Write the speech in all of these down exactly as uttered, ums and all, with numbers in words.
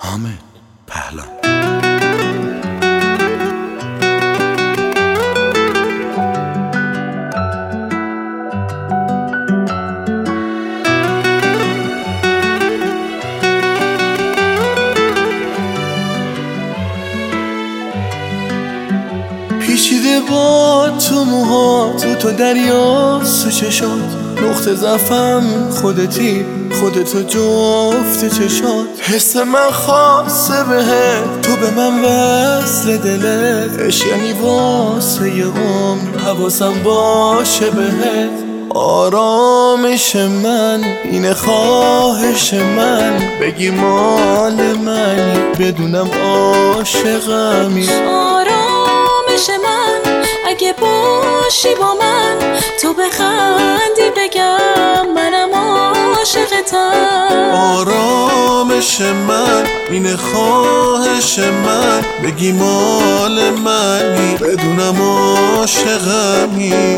حامد پهلوان. پیچیده باد تو موها تو تو دریا تو چشات، نقطه ضعفم خودتی خودتو جفت چشات. حس من خاصه بهت تو به من وصل دلت، عشق یعنی واسه یه عمر حواسم باشه بهت. آرامش من اینه خواهش من، بگی مال منی بدونم عاشقمی. آرامش من اگه باشی با من، تو بخندی بگم منم عاشقتم. آرامش من اینه خواهش من، بگی مال منی بدونم عاشقمی.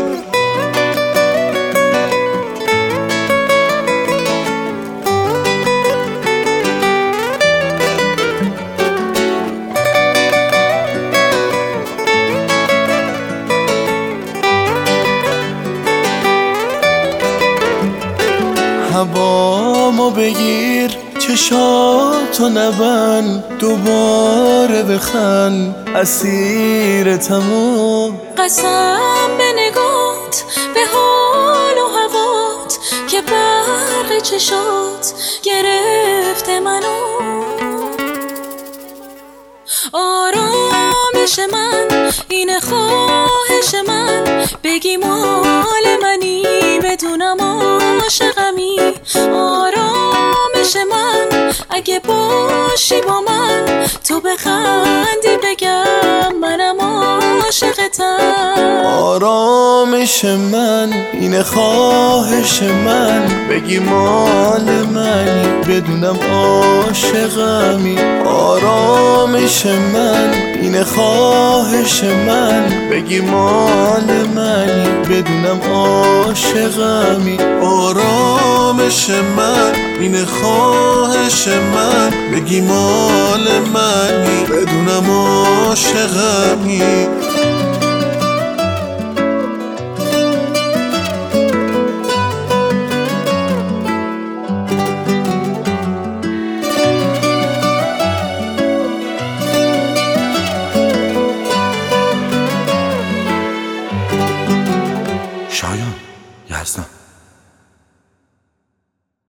هوامو بگیر چشاتو نبند، دوباره بخند اسیرتمو. قسم به نگات به حال و هوات، که برق چشات گرفته منو. آرامش من اینه خواهش من، بگی مال منی بدونم عاشقمی. آرامش من اگه باشی با من، تو بخندی بگم منم عاشقتم. آرامش من اینه خواهش من، بگی مال منی بدونم عاشقمی. آرامش من اینه خواهش من، بگی مال منی بدونم عاشقمی. آرامش من اینه خواهش من، بگی مال منی بدونم عاشقمی.